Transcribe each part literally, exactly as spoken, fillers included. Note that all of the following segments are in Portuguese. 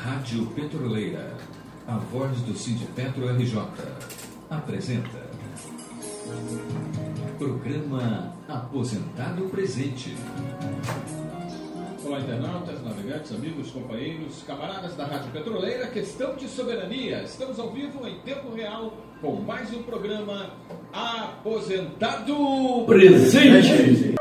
Rádio Petroleira, a voz do Sindipetro R J, apresenta Programa Aposentado Presente. Olá, internautas, navegantes, amigos, companheiros, camaradas da Rádio Petroleira, questão de soberania. Estamos ao vivo em tempo real com mais um programa Aposentado Presente.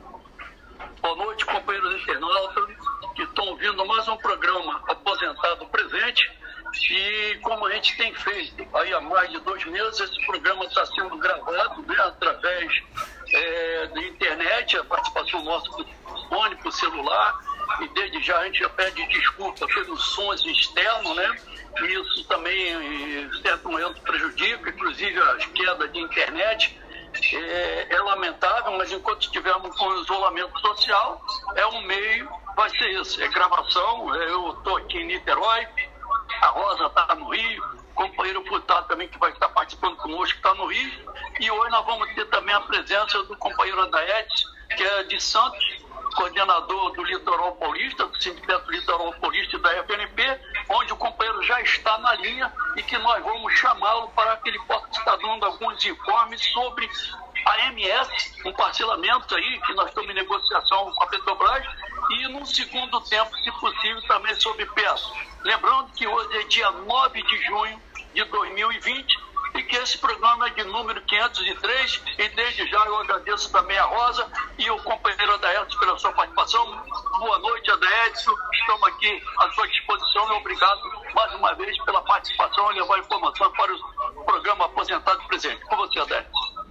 Boa noite, companheiros internautas que estão ouvindo mais um programa Aposentado Presente. E como a gente tem feito aí há mais de dois meses, esse programa está sendo gravado, né, através é, da internet, a participação nossa por fone, por celular, e desde já a gente já pede desculpa pelos sons externos, né? Isso também, em certo momento, prejudica, inclusive a queda de internet. É, é lamentável, mas enquanto estivermos com isolamento social, é um meio, vai ser isso, é gravação. Eu estou aqui em Niterói, a Rosa está no Rio, o companheiro Furtado também que vai estar participando conosco está no Rio, e hoje nós vamos ter também a presença do companheiro Adaetes, que é de Santos, coordenador do Litoral Paulista, do Sindicato Litoral Paulista e da F N P, onde o companheiro já está na linha e que nós vamos chamá-lo para que ele possa estar dando alguns informes sobre a M S, um parcelamento aí que nós estamos em negociação com a Petrobras, e num segundo tempo, se possível, também sobre peças. Lembrando que hoje é dia nove de junho de dois mil e vinte e que esse programa é de número quinhentos e três, e desde já eu agradeço também a Rosa e o companheiro Adaedson pela sua participação. Boa noite, Adaedson, estamos aqui à sua disposição e obrigado mais uma vez pela participação e levar informação para o programa Aposentado Presente. Com você, Adaedson.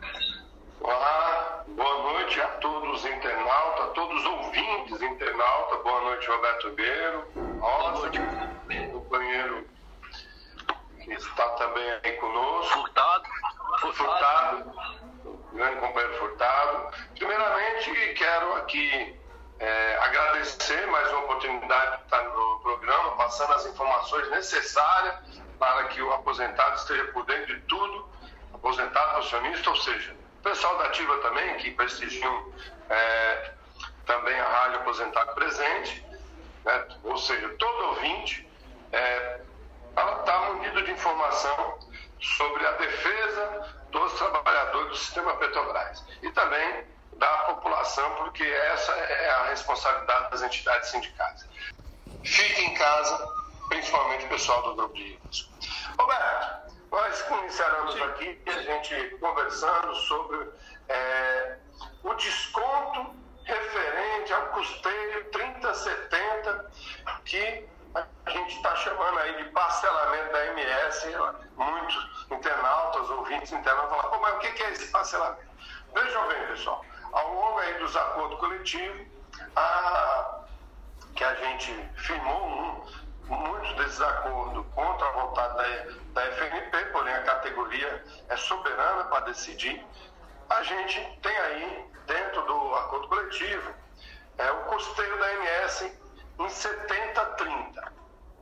Olá, boa noite a todos os internautas, a todos os ouvintes internautas. Boa noite, Roberto Ribeiro, Rosa, companheiro que está também aí conosco. Furtado. Furtado, grande companheiro Furtado. Primeiramente, quero aqui é, agradecer mais uma oportunidade de estar no programa, passando as informações necessárias para que o aposentado esteja por dentro de tudo, aposentado, pensionista, ou seja, o pessoal da Ativa também, que prestigiam é, também a Rádio Aposentado Presente, né? Ou seja, todo ouvinte é, está munido de informação sobre a defesa dos trabalhadores do sistema Petrobras e também da população, porque essa é a responsabilidade das entidades sindicais. Fique em casa, principalmente o pessoal do grupo de risco. Roberto, nós iniciaremos aqui a gente conversando sobre é, o desconto referente ao custeio trinta setenta, que a gente está chamando aí de parcelamento da M S. Muitos internautas, ouvintes internautas falam, pô, mas o que é esse parcelamento? Vejam bem, pessoal, ao longo aí dos acordos coletivos, a, que a gente firmou um, muitos desses acordos contra a vontade da, da F N P, porém a categoria é soberana para decidir. A gente tem aí, dentro do acordo coletivo, é, o custeio da M S em setenta trinta.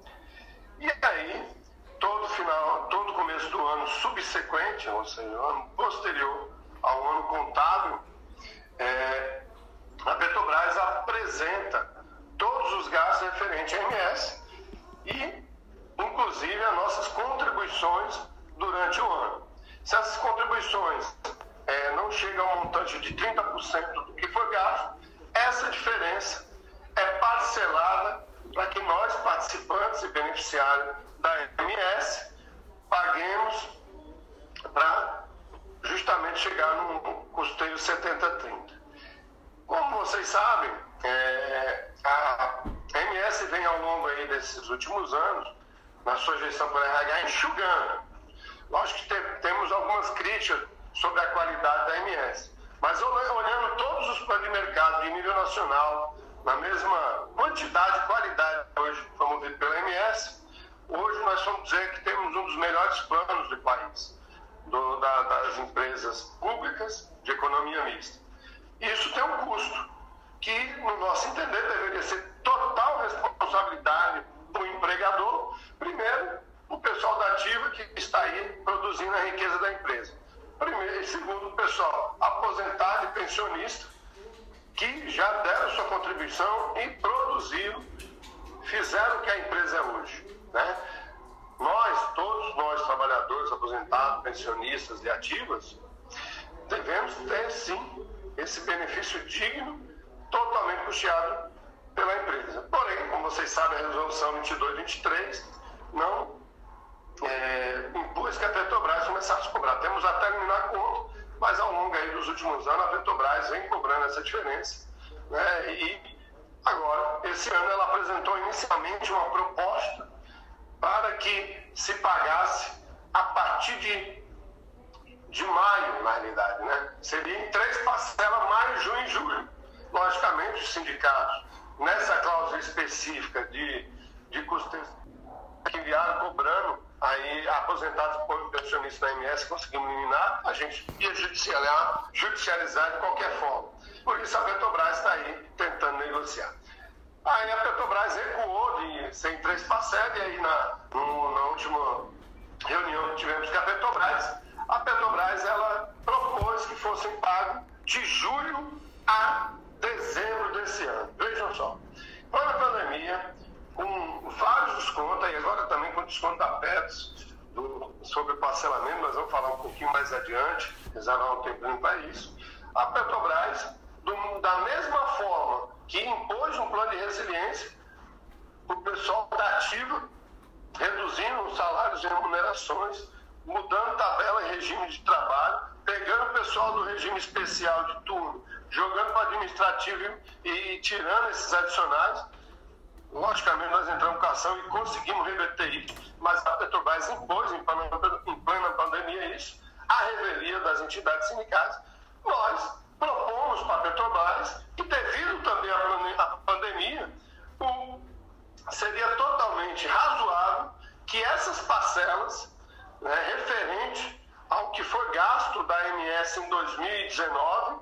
E aí, todo final, todo começo do ano subsequente, ou seja, o ano posterior ao ano contábil, é, a Petrobras apresenta todos os gastos referentes à M S e, inclusive, as nossas contribuições durante o ano. Se essas contribuições é, não chegam a um montante de trinta por cento do que foi gasto, essa diferença é parcelada para que nós, participantes e beneficiários da M S, paguemos para justamente chegar no custeio setenta trinta. Como vocês sabem, é, a M S vem ao longo aí desses últimos anos, na sua gestão por R H, enxugando. Lógico que te, temos algumas críticas sobre a qualidade da M S, mas olhando todos os planos de mercado de nível nacional, na mesma quantidade e qualidade hoje promovido pela M S, hoje nós vamos dizer que temos um dos melhores planos do país, do, da, das empresas públicas de economia mista. Isso tem um custo, que, no nosso entender, deveria ser total responsabilidade do empregador. Primeiro, o pessoal da Ativa, que está aí produzindo a riqueza da empresa. Primeiro, e segundo, o pessoal aposentado e pensionista, que já deram sua contribuição e produziram, fizeram o que a empresa é hoje. pensionistas e ativas, devemos ter, sim, esse benefício digno, totalmente custeado pela empresa. Porém, como vocês sabem, a resolução vinte e dois vinte e três não é, impôs que a Petrobras começasse a cobrar. Temos até eliminar a conta, mas ao longo aí dos últimos anos, a Petrobras vem cobrando essa diferença, né? E agora, esse ano, ela apresentou inicialmente uma proposta para que se pagasse a partir de, de maio, na realidade, né? Seria em três parcelas, maio, junho e julho. Logicamente, os sindicatos, nessa cláusula específica de, de custos que enviaram cobrando aí aposentados por pensionistas da A M S, conseguimos eliminar, a gente ia judicializar, judicializar de qualquer forma. Por isso a Petrobras está aí tentando negociar. Aí a Petrobras recuou de ser em três parcelas, e aí na, no, na última reunião que tivemos com a Petrobras, a Petrobras ela propôs que fossem pagos de julho a dezembro desse ano. Vejam só, foi na pandemia, com vários descontos, e agora também com desconto da Petros, do, sobre o parcelamento, nós vamos falar um pouquinho mais adiante, reservar um tempinho para isso. A Petrobras, do, da mesma forma que impôs um plano de resiliência para o pessoal da ativa, reduzindo os salários e remunerações, mudando tabela e regime de trabalho, pegando o pessoal do regime especial de turno, jogando para o administrativo e, e tirando esses adicionais. Logicamente, nós entramos com ação e conseguimos reverter isso, mas a Petrobras impôs, em plena, em plena pandemia, isso, a revelia das entidades sindicais. Nós propomos para a Petrobras que, devido também à pandemia, o, seria totalmente razoável que essas parcelas, né, referente ao que foi gasto da A M S em dois mil e dezenove,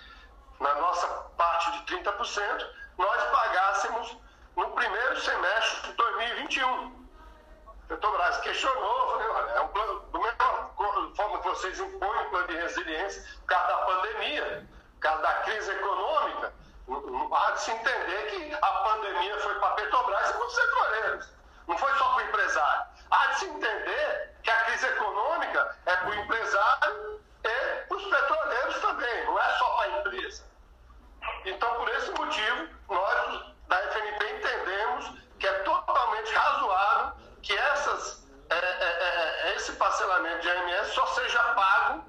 na nossa parte de trinta por cento, nós pagássemos no primeiro semestre de dois mil e vinte e um. A Petrobras questionou, falei, olha, é um plano, da mesma forma que vocês impõem o plano de resiliência por causa da pandemia, por causa da crise econômica, há de se entender que a pandemia foi para a Petrobras e para os petroleiros, não foi só para o empresário. Há de se entender que a crise econômica é para o empresário e para os petroleiros também, não é só para a empresa. Então, por esse motivo, nós da F N P entendemos que é totalmente razoável que essas, é, é, é, esse parcelamento de A M S só seja pago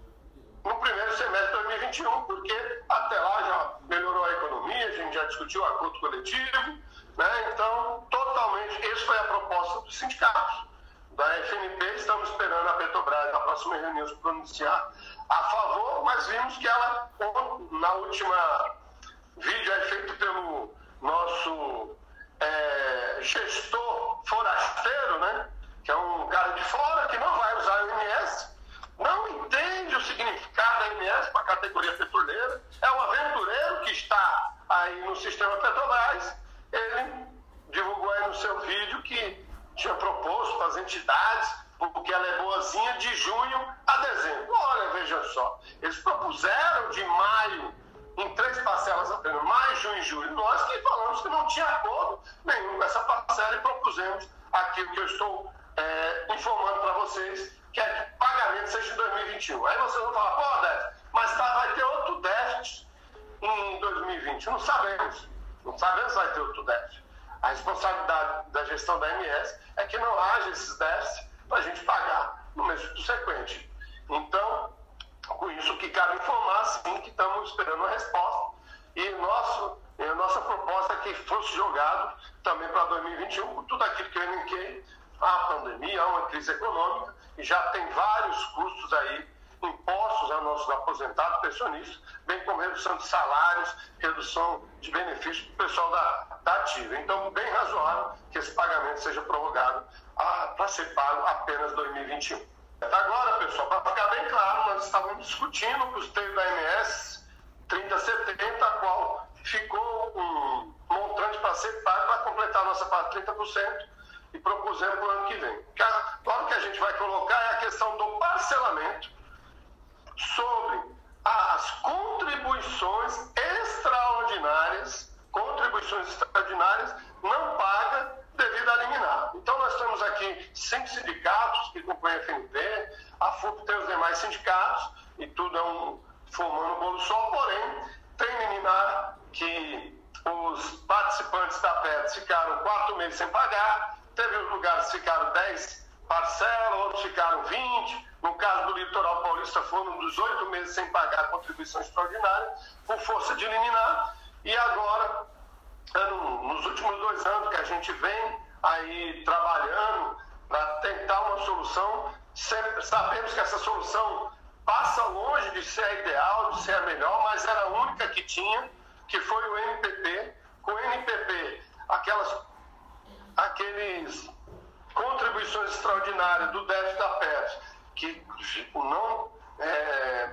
no primeiro semestre de dois mil e vinte e um, porque até lá já melhorou a economia, a gente já discutiu o acordo coletivo, né? Então, totalmente, essa foi a proposta dos sindicatos da F N P. Estamos esperando a Petrobras na próxima reunião se pronunciar a favor, mas vimos que ela, na última vídeo aí feito pelo nosso é, gestor forasteiro, né, que é um cara de fora que não vai usar o I M S, não entende o significado da I M S para a categoria petroleira, é um aventureiro que está aí no sistema Petrobras. Ele divulgou aí no seu vídeo que tinha proposto para as entidades, porque ela é boazinha, de junho a dezembro. Olha, veja só, eles propuseram de maio em três parcelas apenas, maio, junho e julho. Nós que falamos que não tinha acordo nenhum com essa parcela e propusemos aquilo que eu estou é, informando para vocês, que é que o pagamento seja em dois mil e vinte e um. Aí vocês vão falar, pô, déficit, mas tá, vai ter outro déficit em dois mil e vinte. Não sabemos. Não sabemos se vai ter outro déficit. A responsabilidade da gestão da A M S é que não haja esses déficits para a gente pagar no mês subsequente. Então, com isso que cabe informar, sim, que estamos esperando uma resposta. E nosso, a nossa proposta é que fosse jogado também para dois mil e vinte e um, por tudo aquilo que eu elenquei, a pandemia, há uma crise econômica, e já tem vários custos aí impostos a nossos aposentados, pensionistas, bem como redução de salários, redução de benefícios para o pessoal da, da ativa. Então, bem razoável que esse pagamento seja prorrogado para ser pago apenas dois mil e vinte e um. Agora, pessoal, para ficar bem claro, nós estávamos discutindo o custeio da A M S trinta setenta, a qual ficou um montante para ser pago para completar a nossa parte trinta por cento e propusemos para o ano que vem. Agora, o que a gente vai colocar é a questão do parcelamento sobre as contribuições extraordinárias, contribuições extraordinárias não pagas devido a liminar. Então, nós temos aqui cinco sindicatos que compõem a F N P, a F U demais sindicatos, e tudo é um, formando um bolo só, porém, tem liminar que os participantes da P E T S ficaram quatro meses sem pagar, teve lugares que ficaram dez parcelas, outros ficaram vinte, no caso do Litoral Paulista foram dezoito meses sem pagar a contribuição extraordinária, por força de liminar, e agora, nos últimos dois anos que a gente vem aí trabalhando para tentar uma solução, sempre sabemos que essa solução passa longe de ser a ideal, de ser a melhor, mas era a única que tinha, que foi o N P P. Com o N P P, aquelas, aqueles contribuições extraordinárias do déficit da P E T S, que não é,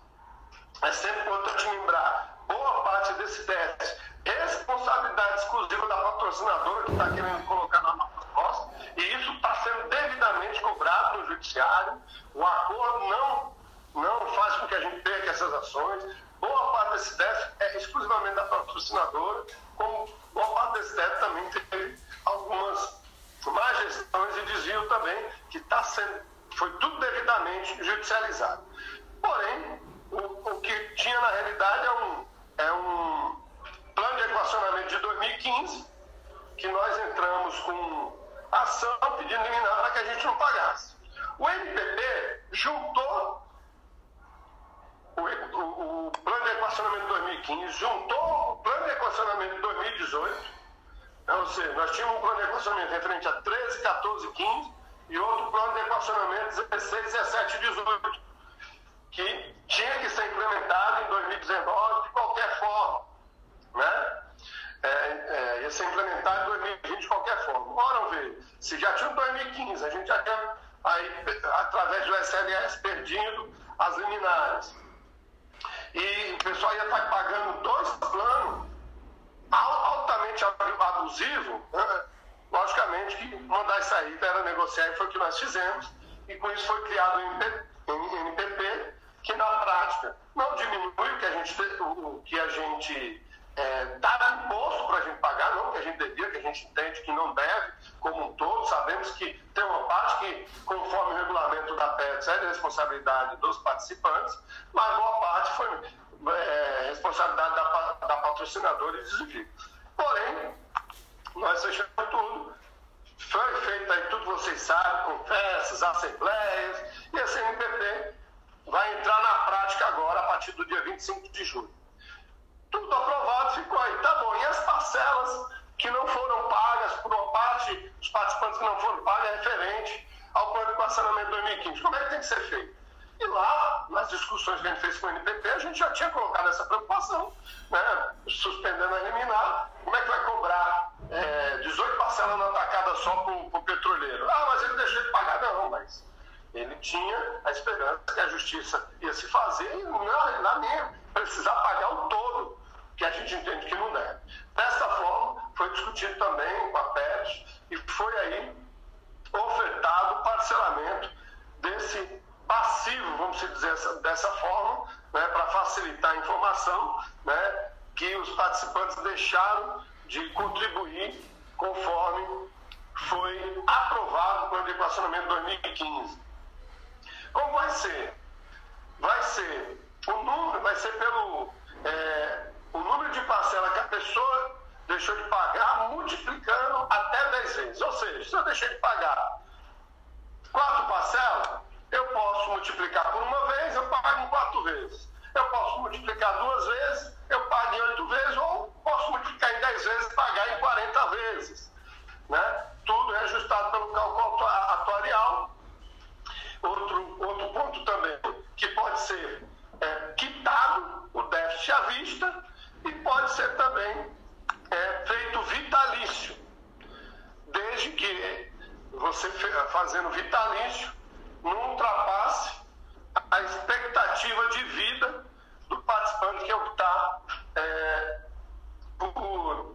é sempre importante lembrar, boa parte desse déficit, responsabilidade exclusiva da patrocinadora que está querendo colocar na nossa costa, e isso está sendo devidamente cobrado no judiciário. O acordo não, não faz com que a gente perca essas ações. Boa parte desse déficit é exclusivamente da patrocinadora, como boa parte desse déficit também teve algumas má gestões e desvio também, que está sendo, foi tudo devidamente judicializado. Porém, o, o que tinha na realidade é um, é um plano de equacionamento de dois mil e quinze, que nós entramos com ação pedindo liminar para que a gente não pagasse. O N P P juntou o, o, o plano de equacionamento de dois mil e quinze, juntou o plano de equacionamento de dois mil e dezoito, ou seja, nós tínhamos um plano de equacionamento referente a treze, quatorze, quinze e outro plano de equacionamento dezesseis, dezessete e dezoito, que tinha que ser implementado em dois mil e dezenove de qualquer forma, né? É, é, ia ser implementado em dois mil e vinte de qualquer forma. Ora, ver, se já tinha um dois mil e quinze, a gente já tinha, aí, através do S L S, perdido as liminares. E o pessoal ia estar pagando dois planos altamente abusivos, né? Logicamente que mandar isso aí era negociar, e foi o que nós fizemos, e com isso foi criado o N P P, que na prática não diminui o que a gente, o que a gente é, dá imposto para a gente pagar, não que a gente devia, que a gente entende que não deve, como um todo. Sabemos que tem uma parte que, conforme o regulamento da P E T S, é de responsabilidade dos participantes, mas boa parte foi é, responsabilidade da, da patrocinadora e desvio. Porém, nós fechamos tudo, foi feito aí tudo, vocês sabem, com festas, assembleias, e esse N P P vai entrar na prática agora, a partir do dia vinte e cinco de julho. Tudo aprovado, ficou aí, tá bom. E as parcelas que não foram pagas, por uma parte, os participantes que não foram pagas, é referente ao plano de equacionamento dois mil e quinze. Como é que tem que ser feito? E lá, nas discussões que a gente fez com o N P P, a gente já tinha colocado essa preocupação, né? Suspendendo a liminar, como é que vai cobrar é, dezoito parcelas na tacada só para o petroleiro? Ah, mas ele deixou de pagar. Não, mas ele tinha a esperança que a justiça ia se fazer e não, não nem precisar pagar o todo, que a gente entende que não deve. Dessa forma, foi discutido também com a P E T S e foi aí ofertado o parcelamento desse passivo, vamos dizer dessa forma, né, para facilitar a informação, né, que os participantes deixaram de contribuir conforme foi aprovado o plano de equacionamento dois mil e quinze. Como vai ser? Vai ser o número, vai ser pelo é, o número de parcela que a pessoa deixou de pagar, multiplicando até dez vezes. Ou seja, se eu deixei de pagar quatro parcelas, eu posso multiplicar por uma vez, eu pago em quatro vezes. Eu posso multiplicar duas vezes, eu pago em oito vezes, ou posso multiplicar em dez vezes e pagar em quarenta vezes. Né? Tudo é ajustado pelo cálculo atuarial. Outro, outro ponto também, que pode ser é, quitado o déficit à vista e pode ser também é, feito vitalício, desde que você fazendo vitalício não ultrapasse a expectativa de vida do participante que optar é, por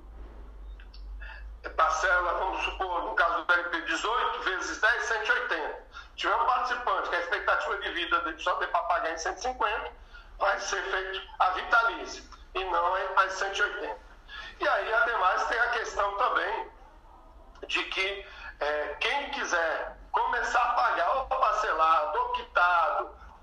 parcela, vamos supor, no caso do L P dezoito vezes dez, cento e oitenta. Tiver um participante que a expectativa de vida dele só tem para pagar em cento e cinquenta, vai ser feito a vitalícia e não as cento e oitenta. E aí, ademais, tem a questão também de que é, quem quiser começar a pagar ou parcelado, ou quitado,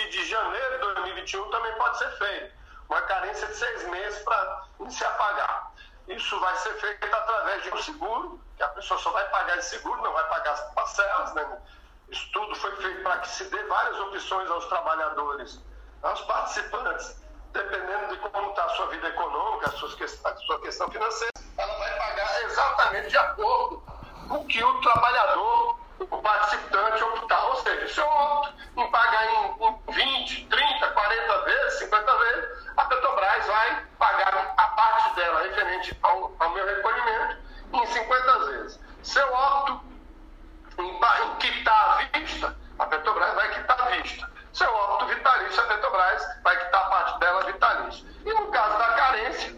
partir de janeiro de dois mil e vinte e um também pode ser feito. Uma carência de seis meses para iniciar a pagar. Isso vai ser feito através de um seguro, que a pessoa só vai pagar esse seguro, não vai pagar as parcelas, né? Isso tudo foi feito para que se dê várias opções aos trabalhadores, aos participantes, dependendo de como está a sua vida econômica, a sua, a sua questão financeira, ela vai pagar exatamente de acordo com o que o trabalhador, o participante optar. Ou seja, se eu opto em pagar em, em vinte, trinta, quarenta vezes, cinquenta vezes, a Petrobras vai pagar a parte dela referente ao, ao meu recolhimento em cinquenta vezes. Se eu opto em, em quitar à vista, a Petrobras vai quitar à vista. Se eu opto vitalício, a Petrobras vai quitar a parte dela vitalício. E no caso da carência,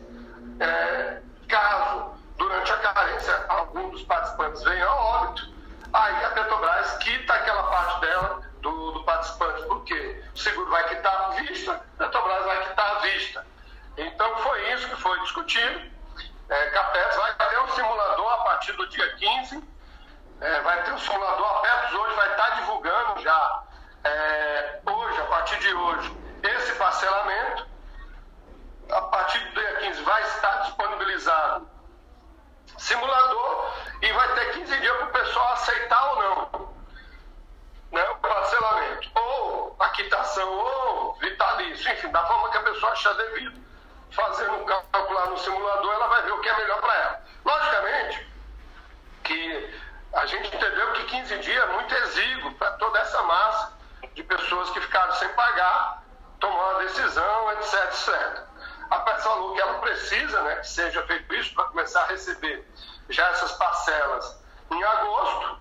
é, caso durante a carência algum dos participantes venha a óbito, aí a Petrobras quita aquela parte dela do, do participante, porque o seguro vai quitar à vista, a Petrobras vai quitar à vista. Então foi isso que foi discutido. É, CAPES vai ter um simulador a partir do dia quinze, é, vai ter um simulador, a Petros hoje vai estar divulgando já, é, hoje, a partir de hoje, esse parcelamento. A partir do dia quinze vai estar disponibilizado simulador e vai ter quinze dias para o pessoal aceitar ou não, né, o parcelamento, ou a quitação, ou vitalício, enfim, da forma que a pessoa achar devido. Fazendo um cálculo lá no simulador, ela vai ver o que é melhor para ela. Logicamente que a gente entendeu que quinze dias é muito exíguo para toda essa massa de pessoas que ficaram sem pagar, tomar uma decisão, etc, etcétera. A Petros falou que ela precisa, né, que seja feito isso para começar a receber já essas parcelas em agosto,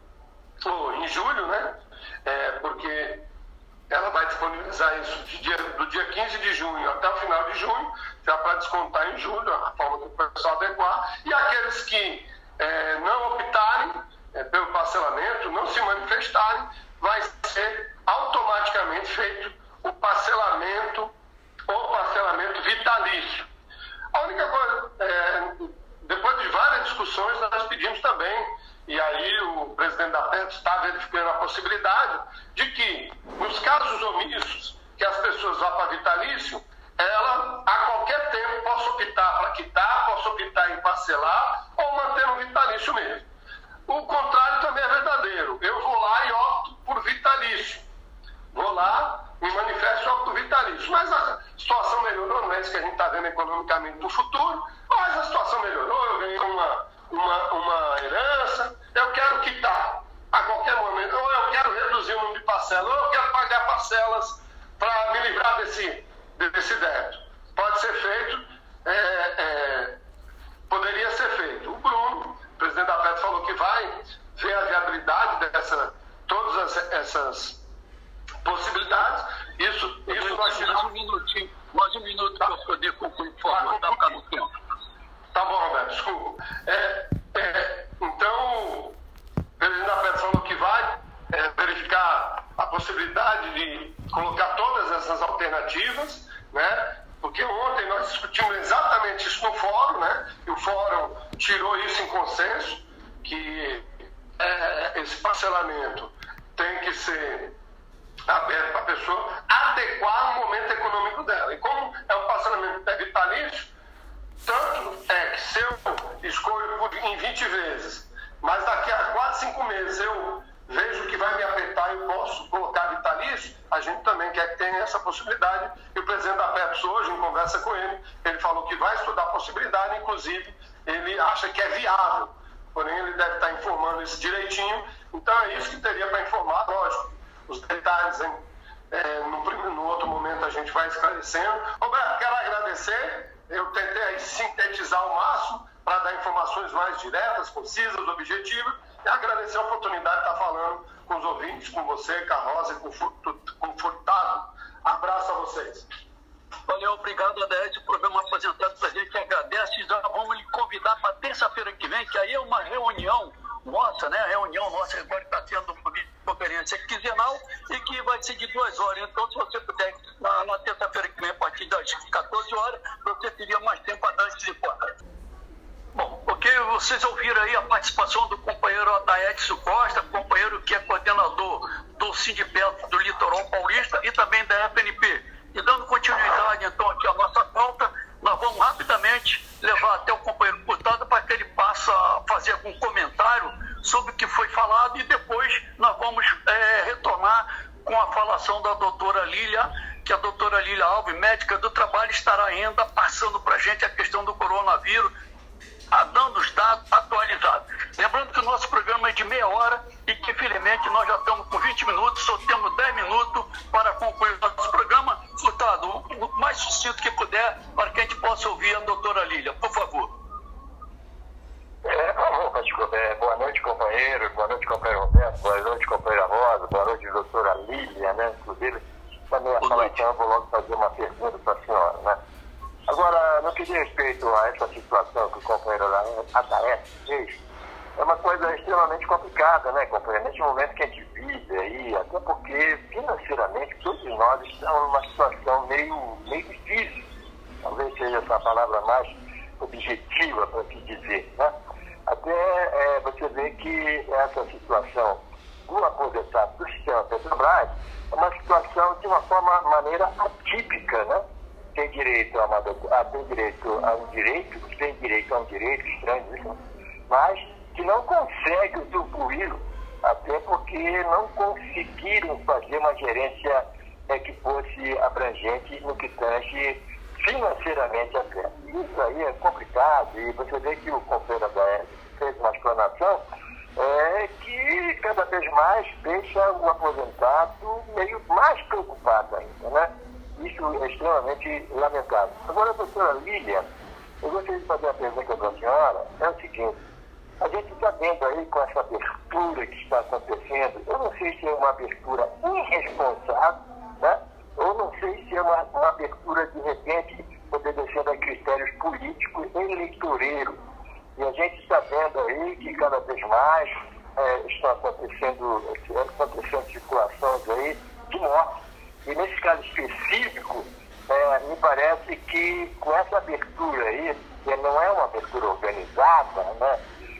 ou em julho, né, é, porque ela vai disponibilizar isso de dia, do dia quinze de junho até o final de junho, já para descontar em julho, a forma que o pessoal adequar. E aqueles que é, não optarem é, pelo parcelamento, não se manifestarem, vai ser automaticamente feito o parcelamento ou parcelamento vitalício. A única coisa, é, depois de várias discussões, nós pedimos também, e aí o presidente da Petros está verificando a possibilidade de que, nos casos omissos, que as pessoas vão para vitalício, ela, a qualquer tempo, possa optar para quitar, possa optar em parcelar ou manter no vitalício mesmo. O contrário também é verdadeiro. Eu vou lá e opto por vitalício. Vou lá, me manifesto e opto por vitalício. Mas a situação melhorou, não é isso que a gente está vendo economicamente no futuro, mas a situação melhorou, eu ganhei uma, uma, uma herança, eu quero quitar a qualquer momento, ou eu quero reduzir o número de parcelas, ou eu quero pagar parcelas para me livrar desse, desse débito. Pode ser feito, é, é, poderia ser feito. O Bruno, o presidente da Petros, falou que vai ver a viabilidade dessa, todas as, essas possibilidades. Isso, isso nós tiramos. Mais um minutinho, mais um minuto para eu poder concluir, por favor, tá, tá no tempo. Tá bom, Roberto, desculpa. É, é, então, o presidente da Petros falou que vai é, verificar a possibilidade de colocar todas essas alternativas, né? Porque ontem nós discutimos exatamente isso no fórum, né? E o fórum tirou isso em consenso, que é, esse parcelamento tem que ser aberto para a pessoa adequar o momento econômico dela. E como é um parcelamento vitalício, tanto é que se eu escolho em vinte vezes, mas daqui a quatro, cinco meses eu vejo que vai me apertar e eu posso colocar vitalício, a gente também quer que tenha essa possibilidade. E o presidente da Petros hoje, em conversa com ele, ele falou que vai estudar a possibilidade, inclusive ele acha que é viável, porém ele deve estar informando isso direitinho. Então é isso que teria para informar, lógico. Os detalhes, hein? É, no, no outro momento a gente vai esclarecendo. Roberto, quero agradecer. Eu tentei aí sintetizar ao máximo para dar informações mais diretas, concisas, objetivas, e agradecer a oportunidade de estar falando com os ouvintes, com você, com a Rosa e com o Furtado. Abraço a vocês. Valeu, obrigado, Adair. O programa apresentado para a gente agradece e já vamos lhe convidar para terça-feira que vem, que aí é uma reunião nossa, né? A reunião nossa agora está sendo uma conferência quinzenal e que vai ser de duas horas. Então, se você puder, na, na terça-feira que vem, a partir das quatorze horas, você teria mais tempo para dar esse reporte. Bom, ok, vocês ouviram aí a participação do companheiro Odaedson Costa, companheiro que é coordenador do Sindipetro do Litoral Litoral Paulista e também da F N P. E dando continuidade, então, aqui à nossa pauta, nós vamos rapidamente levar até o companheiro deputado para que ele possa fazer algum comentário sobre o que foi falado e depois nós vamos é, retornar com a falação da doutora Lília, que a doutora Lília Alves, médica do trabalho, estará ainda passando para a gente a questão do coronavírus, dando os dados atualizados. Lembrando que o nosso programa é de meia hora e que, infelizmente, nós já estamos com vinte minutos, só temos dez minutos para concluir o nosso programa. Furtado, o mais sucinto que puder, para que a gente possa ouvir a doutora Lília, por favor. É, por desculpa. É, boa noite, companheiro. Boa noite, companheiro Roberto. Boa noite, companheira Rosa. Boa noite, doutora Lília, né? Inclusive, também a falação, eu vou logo fazer uma pergunta para a senhora, né? Agora, no que diz respeito a essa situação que o companheiro Ataé fez, é uma coisa extremamente complicada, né, companheiro? Neste momento que a gente vive aí, até porque financeiramente todos nós estamos numa situação meio, meio difícil. Talvez seja essa palavra mais objetiva para se dizer, né? Até é, você vê que essa situação do aposentado do sistema Petrobras é uma situação de uma forma, maneira atípica, né? Tem direito a, uma, a, tem direito a um direito, tem direito a um direito estranho, mas que não consegue usufruí-lo, até porque não conseguiram fazer uma gerência é, que fosse abrangente no que tange financeiramente até. Isso aí é complicado, e você vê que o companheiro da E S fez uma explanação é, que cada vez mais deixa o aposentado meio mais preocupado ainda, né? Isso é extremamente lamentável. Agora, doutora Lília, eu gostaria de fazer uma pergunta para a senhora, é o seguinte, a gente está vendo aí com essa abertura que está acontecendo, eu não sei se é uma abertura irresponsável, né? Ou não sei se é uma, uma abertura, de repente, obedecendo a critérios políticos e eleitoreiros. E a gente está vendo aí que cada vez mais é, estão acontecendo, acontecendo situações aí de morte. E nesse caso específico, é, me parece que com essa abertura aí, que não é uma abertura organizada, né,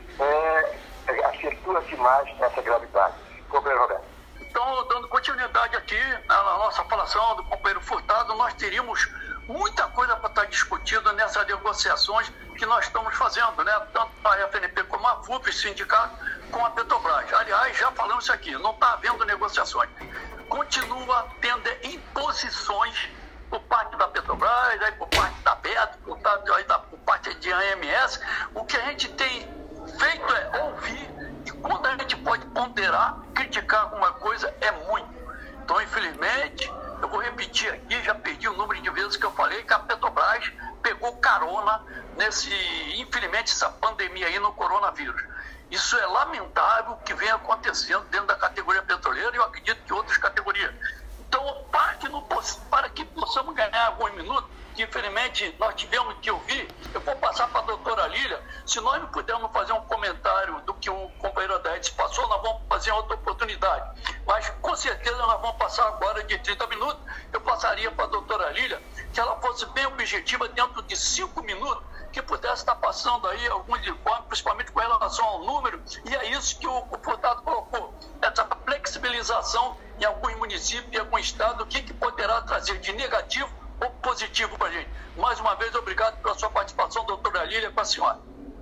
é, acentua-se mais essa gravidade. Companheiro Roberto. Então, dando continuidade aqui na nossa falação do companheiro Furtado, nós teríamos muita coisa para estar discutindo nessas negociações que nós estamos fazendo, né? Tanto a F N P como a F U P, sindicato, com a Petrobras. Aliás, já falamos isso aqui, não está havendo negociações. Continua tendo imposições por parte da Petrobras, aí por parte da Beto, por, por parte de A M S. O que a gente tem feito é ouvir, e quando a gente pode ponderar, criticar alguma coisa, é muito. Então, infelizmente, eu vou repetir aqui, já perdi o número de vezes que eu falei que a Petrobras pegou carona nesse, infelizmente, essa pandemia aí no coronavírus. Isso é lamentável o que vem acontecendo dentro da categoria petroleira e eu acredito que outras categorias. Então, para que, não, para que possamos ganhar alguns minutos, que infelizmente nós tivemos que ouvir, eu vou passar para a doutora Lília. Se nós não pudermos fazer um comentário do que o companheiro da Edson passou, nós vamos fazer outra oportunidade. Mas com certeza nós vamos passar agora de trinta minutos. Eu passaria para a doutora Lília que ela fosse bem objetiva dentro de cinco minutos, que pudesse estar passando aí alguns informes, principalmente com relação ao número, e é isso que o, o Furtado colocou, essa flexibilização em alguns municípios e algum estado, o que, que poderá trazer de negativo ou positivo para a gente. Mais uma vez, obrigado pela sua participação, doutora Lília, com a senhora.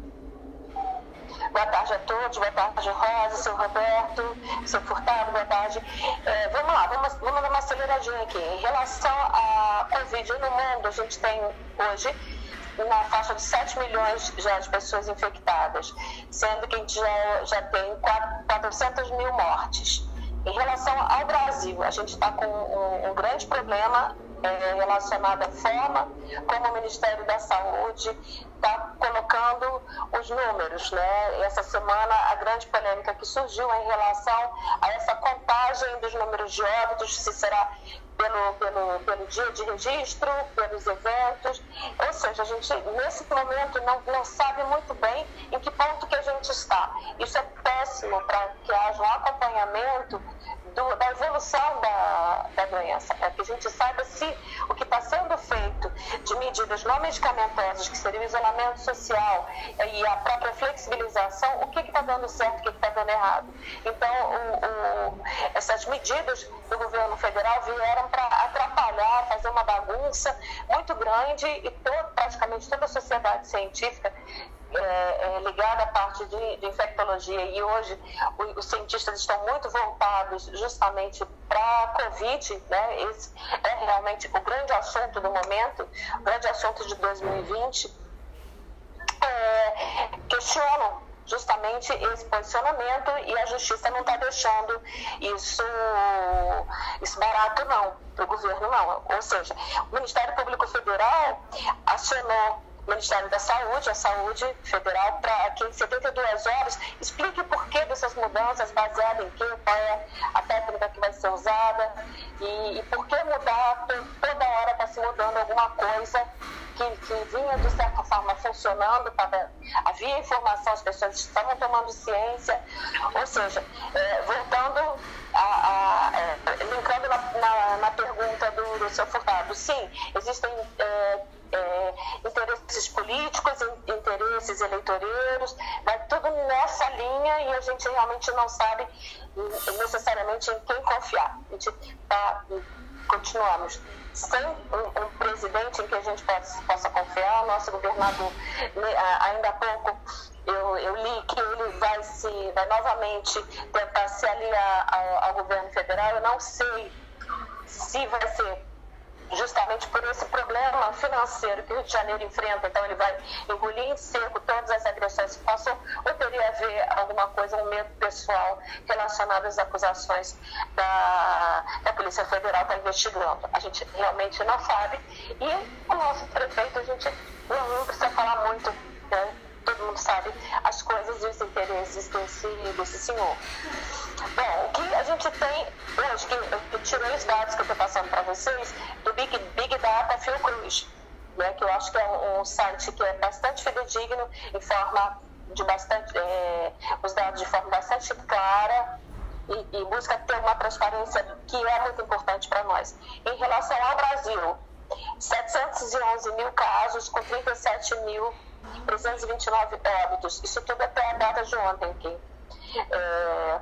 Boa tarde a todos, boa tarde, Rosa, seu Roberto, seu Furtado, boa tarde. É, vamos lá, vamos, vamos dar uma aceleradinha aqui. Em relação à Covid no mundo, a gente tem hoje na faixa de sete milhões já de pessoas infectadas, sendo que a gente já, já tem quatrocentas mil mortes. Em relação ao Brasil, a gente está com um, um grande problema é, relacionado à forma como o Ministério da Saúde está colocando os números, né? Essa semana, a grande polêmica que surgiu em relação a essa contagem dos números de óbitos, se será pelo, pelo, pelo dia de registro, pelos eventos, ou seja, a gente nesse momento não, não sabe muito bem em que ponto que a gente está. Isso é péssimo para que haja um acompanhamento do, da evolução da, da doença, para que a gente saiba se o que está sendo feito de medidas não medicamentosas, que seria o isolamento social e a própria flexibilização, o que está dando certo, o que está dando errado. Então, o, o, essas medidas do governo federal vieram para atrapalhar, fazer uma bagunça muito grande, e todo, praticamente toda a sociedade científica É, é, ligada à parte de, de infectologia, e hoje o, os cientistas estão muito voltados justamente para a Covid, né? Esse é realmente o grande assunto do momento, o grande assunto de dois mil e vinte. É, questionam justamente esse posicionamento, e a justiça não está deixando isso, isso barato não, para o governo não. Ou seja, o Ministério Público Federal acionou o Ministério da Saúde, a Saúde Federal, para que em setenta e duas horas explique o porquê dessas mudanças, baseado em quê, qual é a técnica que vai ser usada, e, e por que mudar, toda hora está se mudando alguma coisa que, que vinha de certa forma funcionando, tava, havia informação, as pessoas estavam tomando ciência, ou seja, é, voltando a, a é, linkando na, na, na pergunta do, do seu Furtado, sim, existem é, É, interesses políticos, interesses eleitoreiros, vai tudo nessa linha, e a gente realmente não sabe necessariamente em quem confiar. A gente tá, continuamos sem um, um presidente em que a gente possa, possa confiar. O nosso governador, ainda há pouco eu, eu li que ele vai, se, vai novamente tentar se aliar ao, ao governo federal. Eu não sei se vai ser justamente por esse problema financeiro que o Rio de Janeiro enfrenta, então ele vai engolir em seco todas as agressões que passou, ou teria a ver alguma coisa, um medo pessoal relacionado às acusações da, da Polícia Federal está investigando. A gente realmente não sabe, e o nosso prefeito, a gente não, não precisa falar muito, né? Todo mundo sabe as coisas e os interesses desse, desse senhor. Bom, o que a gente tem hoje, que eu tirei os dados que eu estou passando para vocês, do Big, Big Data Fiocruz, né, que eu acho que é um, um site que é bastante fidedigno, informa de bastante, é, os dados de forma bastante clara, e, e busca ter uma transparência que é muito importante para nós. Em relação ao Brasil, setecentos e onze mil casos com trinta e sete mil trezentos e vinte e nove óbitos, isso tudo até a data de ontem aqui. É,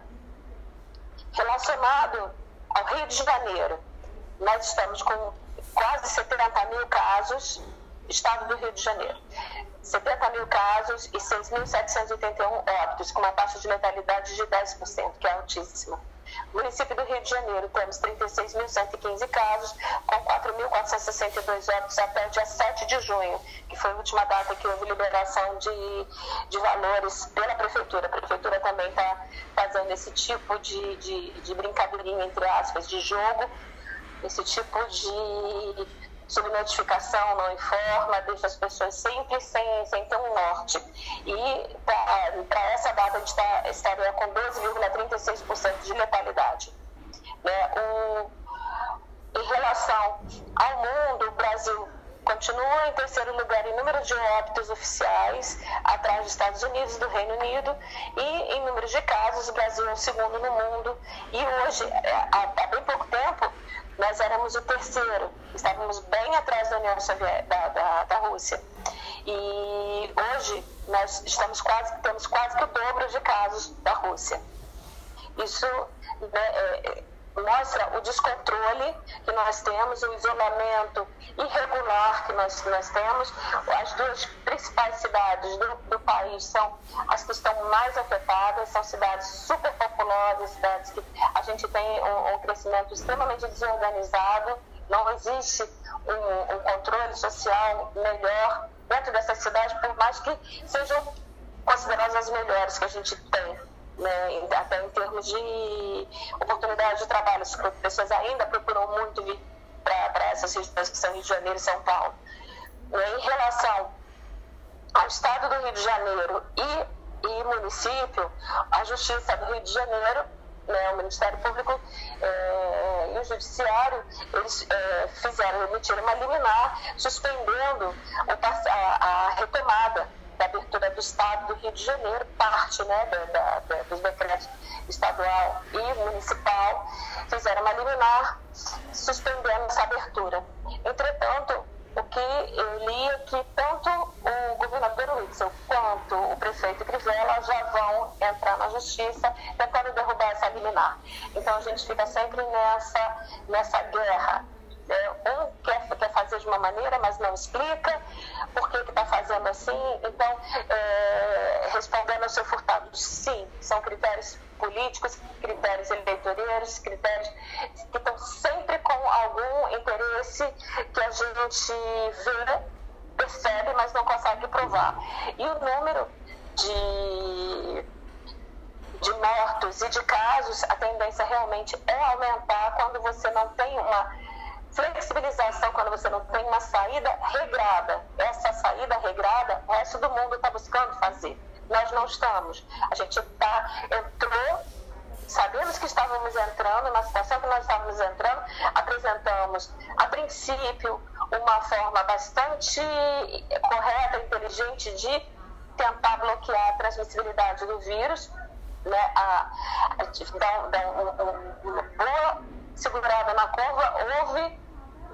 relacionado ao Rio de Janeiro, nós estamos com quase setenta mil casos, estado do Rio de Janeiro, setenta mil casos e seis mil setecentos e oitenta e um óbitos, com uma taxa de letalidade de dez por cento, que é altíssima. No município do Rio de Janeiro, temos trinta e seis mil cento e quinze casos, com quatro mil quatrocentos e sessenta e dois óbitos até o dia sete de junho, que foi a última data que houve liberação de, de valores pela Prefeitura. A Prefeitura também está fazendo esse tipo de, de, de brincadeirinha, entre aspas, de jogo, esse tipo de subnotificação, não informa, deixa as pessoas sempre sem, sem ter um norte. E para essa data a gente tá, estaria com doze vírgula trinta e seis por cento de letalidade. Né? O, em relação ao mundo, o Brasil continua em terceiro lugar em número de óbitos oficiais, atrás dos Estados Unidos e do Reino Unido, e em número de casos, o Brasil é o segundo no mundo. E hoje, há, há bem pouco tempo, nós éramos o terceiro, estávamos bem atrás da União Soviética, da, da, da Rússia. E hoje nós estamos quase, temos quase que o dobro de casos da Rússia. Isso, né, é, mostra o descontrole que nós temos, o isolamento irregular que nós, nós temos. As duas principais cidades do, do país são as que estão mais afetadas, são cidades superpopulosas, cidades que a gente tem um, um crescimento extremamente desorganizado, não existe um, um controle social melhor dentro dessas cidades, por mais que sejam consideradas as melhores que a gente tem. Né, até em termos de oportunidade de trabalho, as pessoas ainda procuram muito vir para essas regiões que são Rio de Janeiro e São Paulo. Em relação ao estado do Rio de Janeiro e, e município, a Justiça do Rio de Janeiro, né, o Ministério Público é, e o Judiciário, eles é, fizeram, emitiram uma liminar suspendendo a, a retomada da abertura dos Estado do Rio de Janeiro, parte, né, da, da, dos decretos estadual e municipal, fizeram uma liminar suspendendo essa abertura. Entretanto, o que eu li é que tanto o governador Witzel quanto o prefeito Crivella já vão entrar na justiça tentando derrubar essa liminar. Então a gente fica sempre nessa, nessa guerra. Um quer, quer fazer de uma maneira, mas não explica por que está fazendo assim. Então, é, respondendo ao seu Furtado, sim, são critérios políticos, critérios eleitoreiros, critérios que estão sempre com algum interesse que a gente vê, percebe, mas não consegue provar. E o número de, de mortos e de casos, a tendência realmente é aumentar quando você não tem uma flexibilização, quando você não tem uma saída regrada. Essa saída regrada, o resto do mundo está buscando fazer. Nós não estamos. A gente tá, entrou, sabemos que estávamos entrando, na situação que nós estávamos entrando, apresentamos, a princípio, uma forma bastante correta, inteligente de tentar bloquear a transmissibilidade do vírus, né? a, a, dar, dar um, um, uma boa segurada na curva. Houve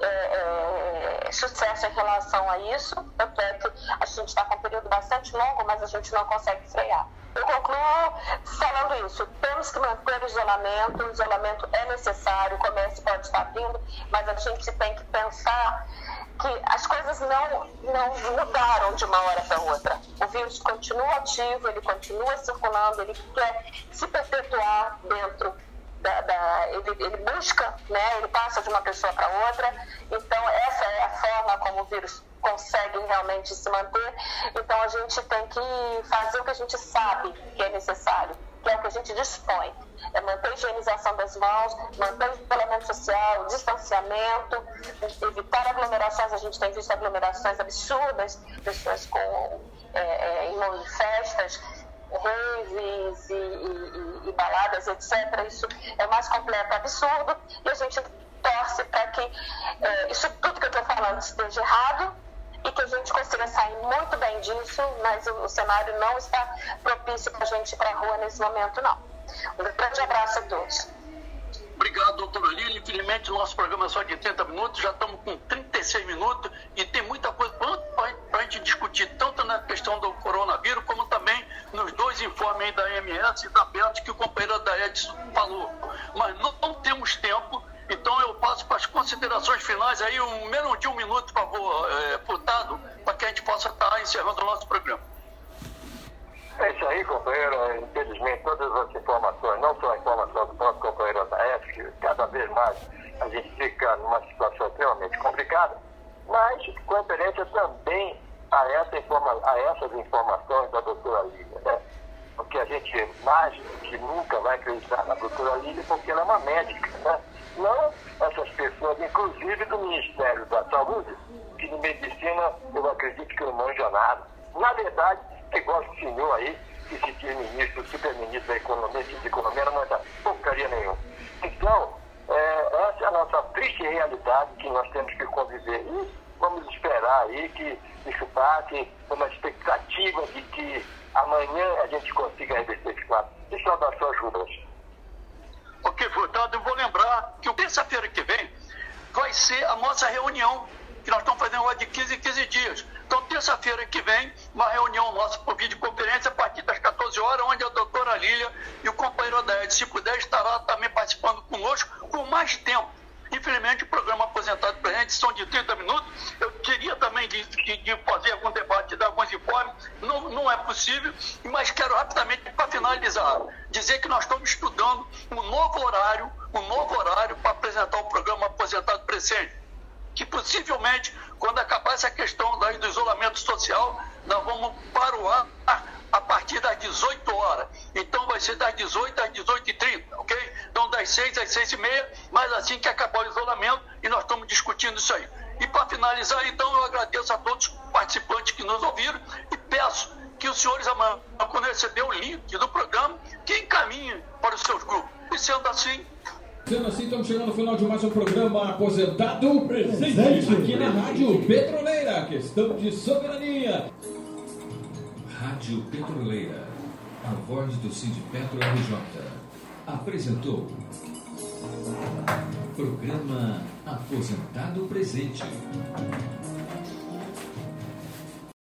É, é, sucesso em relação a isso, tanto é que a gente está com um período bastante longo, mas a gente não consegue frear. Eu concluo falando isso: temos que manter o isolamento, o isolamento é necessário, o comércio pode estar vindo, mas a gente tem que pensar que as coisas não, não mudaram de uma hora para outra. O vírus continua ativo, ele continua circulando, ele quer se perpetuar dentro Da, da, ele, ele busca, né, ele passa de uma pessoa para outra. Então essa é a forma como o vírus consegue realmente se manter. Então a gente tem que fazer o que a gente sabe que é necessário, que é o que a gente dispõe, é manter a higienização das mãos, manter o isolamento social, o distanciamento, evitar aglomerações. A gente tem visto aglomerações absurdas, pessoas com é, é, em festas, raves e, e, e baladas, etcétera. Isso é o mais completo absurdo, e a gente torce para que é, isso tudo que eu estou falando esteja errado e que a gente consiga sair muito bem disso, mas o, o cenário não está propício para a gente ir para a rua nesse momento, não. Um grande abraço a todos. Obrigado, doutora Lília. Infelizmente, o nosso programa é só de trinta minutos, já estamos com trinta e seis minutos e tem muita coisa para a gente discutir, tanto na questão do coronavírus, como também nos dois informes da A M S e da Beto, que o companheiro da Edson falou. Mas não, não temos tempo, então eu passo para as considerações finais, aí um, menos de um minuto, por favor, é, Furtado, para que a gente possa estar encerrando o nosso programa. É isso aí, companheiro. Infelizmente, todas as informações, não só a informação do nosso companheiro da F, que cada vez mais a gente fica numa situação extremamente complicada, mas conferência também a, essa informa, a essas informações da doutora Lília, né? Porque a gente mais que nunca vai acreditar na doutora Lília, porque ela é uma médica, né? Não essas pessoas, inclusive do Ministério da Saúde, que de medicina eu acredito que não manja nada. Na verdade, é igual o senhor aí, que se diz ministro, super-ministro da economia, de economia, não manda porcaria nenhuma. Então, é, essa é a nossa triste realidade que nós temos que conviver. E vamos esperar aí que isso passe, uma expectativa de que amanhã a gente consiga reverter esse quadro. E só da sua ajuda. Ok, Furtado, eu vou lembrar que terça-feira que vem vai ser a nossa reunião, que nós estamos fazendo de quinze em quinze dias. Então, terça-feira que vem, uma reunião nossa por videoconferência a partir das quatorze horas, onde a doutora Lília e o companheiro da Ed, se puder, estará também participando conosco com mais tempo. Infelizmente, o programa aposentado para a gente são de trinta minutos. Eu queria também de, de, de fazer algum debate, dar alguns informes. Não, não é possível, mas quero rapidamente, para finalizar, dizer que nós estamos estudando um novo horário, um novo horário para apresentar o programa Aposentado Presente, que possivelmente, quando acabar essa questão daí do isolamento social, nós vamos para o ar a partir das dezoito horas. Então vai ser das dezoito às dezoito e trinta, ok? Então das seis às seis e meia, mas assim que acabar o isolamento, e nós estamos discutindo isso aí. E para finalizar, então, eu agradeço a todos os participantes que nos ouviram e peço que os senhores amanhã, quando receber o link do programa, que encaminhem para os seus grupos. E sendo assim... Sendo assim, estamos chegando ao final de mais um programa Aposentado Presente, aqui na Rádio Petroleira, questão de soberania. Rádio Petroleira, a voz do Sindipetro R J, apresentou Programa Aposentado Presente.